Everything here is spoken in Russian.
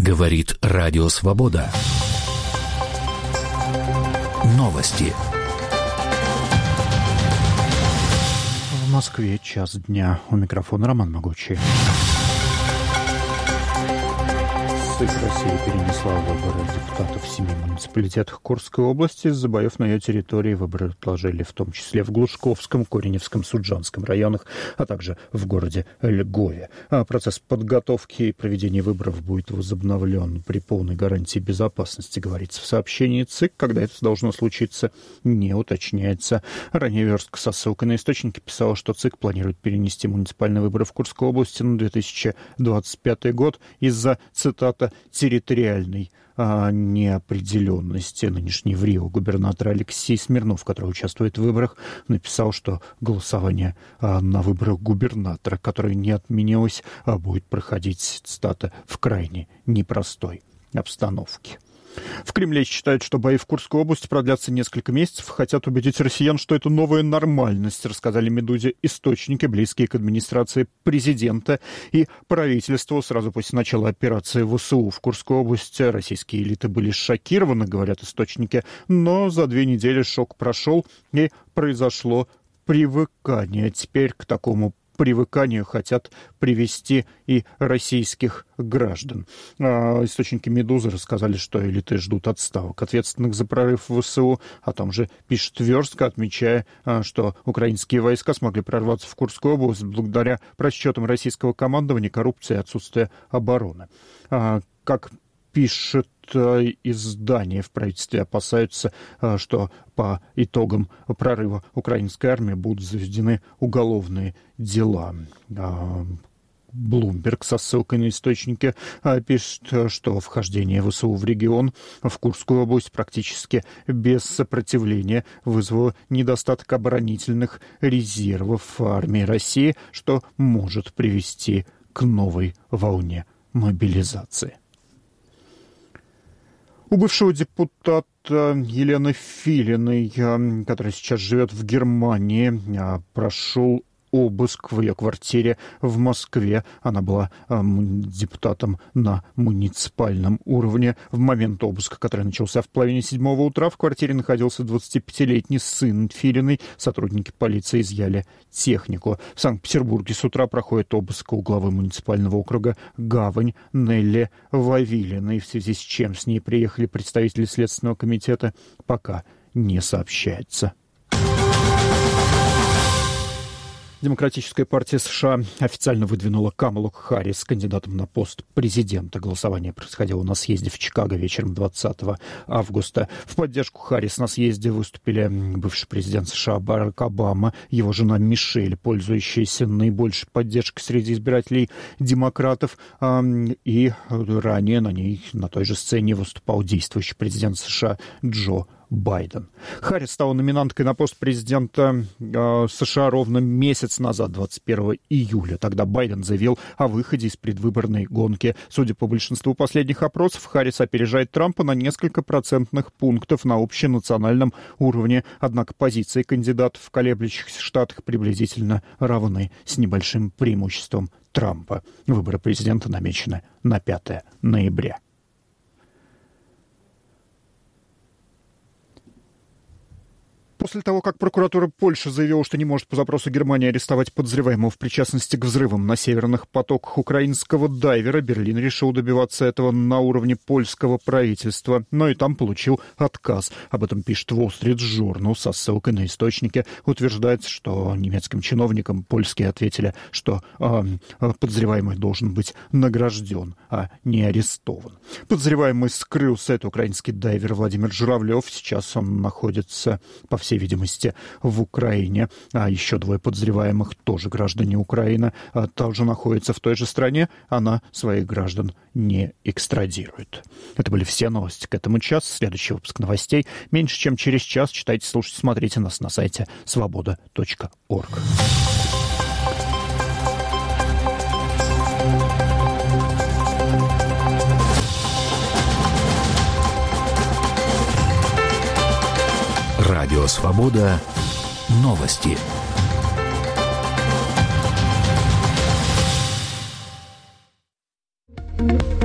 Говорит Радио Свобода. Новости. В Москве 1:00 дня. У микрофона Роман Могучий. Россия перенесла выборы депутатов в 7 муниципалитетах Курской области. Из-за боев на ее территории выборы отложили, в том числе в Глушковском, Кореневском, Суджанском районах, а также в городе Льгове. Процесс подготовки и проведения выборов будет возобновлен при полной гарантии безопасности, говорится в сообщении ЦИК. Когда это должно случиться, не уточняется. Ранее верстка со ссылкой на источники писала, что ЦИК планирует перенести муниципальные выборы в Курской области на 2025 год из-за, цитата, территориальной неопределенности. Нынешний в Рио губернатор Алексей Смирнов, который участвует в выборах, написал, что голосование на выборах губернатора, которое не отменилось, будет проходить, цитата, в крайне непростой обстановке. В Кремле считают, что бои в Курской области продлятся несколько месяцев, хотят убедить россиян, что это новая нормальность, рассказали «Медузе» источники, близкие к администрации президента и правительству. Сразу после начала операции ВСУ в Курской области российские элиты были шокированы, говорят источники, но за 2 недели шок прошел и произошло привыкание. Теперь к такому привыканию хотят привести и российских граждан. Источники «Медузы» рассказали, что элиты ждут отставок ответственных за прорыв в ВСУ. О том же пишет верстка, отмечая, что украинские войска смогли прорваться в Курскую область благодаря просчетам российского командования, коррупции и отсутствия обороны. Как пишет издание, в правительстве опасаются, что по итогам прорыва украинской армии будут заведены уголовные дела. Bloomberg со ссылкой на источники пишет, что вхождение ВСУ в регион, в Курскую область, практически без сопротивления вызвало недостаток оборонительных резервов армии России, что может привести к новой волне мобилизации. У бывшего депутата Елены Филиной, которая сейчас живет в Германии, прошел обыск в ее квартире в Москве. Она была депутатом на муниципальном уровне. В момент обыска, который начался в половине 7 утра, в квартире находился 25-летний сын Филиной. Сотрудники полиции изъяли технику. В Санкт-Петербурге с утра проходит обыск у главы муниципального округа Гавань Нелли Вавилиной, в связи с чем с ней приехали представители Следственного комитета, пока не сообщается. Демократическая партия США официально выдвинула Камалу Харрис кандидатом на пост президента. Голосование происходило на съезде в Чикаго вечером 20 августа. В поддержку Харрис на съезде выступили бывший президент США Барак Обама, его жена Мишель, пользующаяся наибольшей поддержкой среди избирателей демократов, и ранее на той же сцене выступал действующий президент США Джо Байден. Харрис стала номинанткой на пост президента США ровно месяц назад, 21 июля. Тогда Байден заявил о выходе из предвыборной гонки. Судя по большинству последних опросов, Харрис опережает Трампа на несколько процентных пунктов на общенациональном уровне. Однако позиции кандидатов в колеблющихся штатах приблизительно равны, с небольшим преимуществом Трампа. Выборы президента намечены на 5 ноября. После того, как прокуратура Польши заявила, что не может по запросу Германии арестовать подозреваемого в причастности к взрывам на северных потоках украинского дайвера, Берлин решил добиваться этого на уровне польского правительства, но и там получил отказ. Об этом пишет Wall Street Journal со ссылкой на источники. Утверждается, что немецким чиновникам польские ответили, что подозреваемый должен быть награжден, а не арестован. Подозреваемый скрылся. Это украинский дайвер Владимир Журавлев. Сейчас он находится, по всей видимости, в Украине. А еще 2 подозреваемых, тоже граждане Украины, также находятся в той же стране. Она своих граждан не экстрадирует. Это были все новости к этому часу. Следующий выпуск новостей меньше, чем через час. Читайте, слушайте, смотрите нас на сайте svoboda.org. Радио «Свобода». Новости.